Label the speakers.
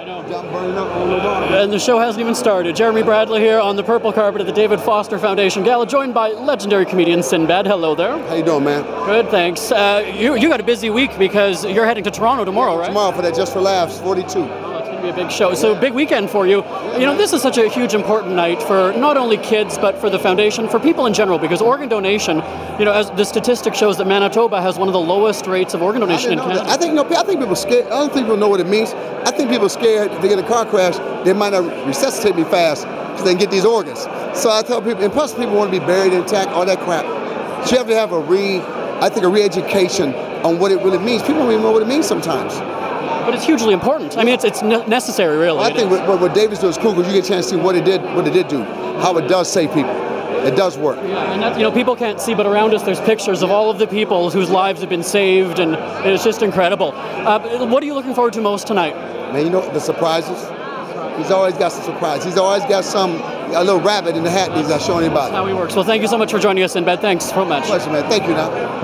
Speaker 1: I'm burning up on the bottom.
Speaker 2: And the show hasn't even started. Jeremy Bradley here on the purple carpet at the David Foster Foundation Gala, joined by legendary comedian Sinbad. Hello there.
Speaker 1: How you doing, man?
Speaker 2: Good, thanks. You got a busy week because you're heading to Toronto tomorrow, right?
Speaker 1: Tomorrow for that Just for Laughs 42.
Speaker 2: Oh, it's going to be a big show. So big weekend for you. You know, this is such a huge, important night for not only kids, but for the foundation, for people in general, because organ donation, you know, as the statistic shows that Manitoba has one of the lowest rates of organ donation in Canada.
Speaker 1: I think people are scared. I don't think people know what it means. I think people are scared if they get in a car crash, they might not resuscitate me fast because they can get these organs. So I tell people, and plus people want to be buried intact, all that crap. So you have to have a re-education on what it really means. People don't even know what it means sometimes.
Speaker 2: But it's hugely important. I mean, it's necessary, really.
Speaker 1: I think what David's doing is cool because you get a chance to see what it did do, how it does save people. It does work.
Speaker 2: Yeah, and that, you know, people can't see, but around us there's pictures of all of the people whose lives have been saved, and it's just incredible. What are you looking forward to most tonight?
Speaker 1: Man, you know, the surprises. He's always got some surprise. He's always got a little rabbit in the hat that he's not showing anybody.
Speaker 2: That's how he works. Well, thank you so much for joining us, Sinbad. Thanks so much.
Speaker 1: Pleasure, man. Thank you now.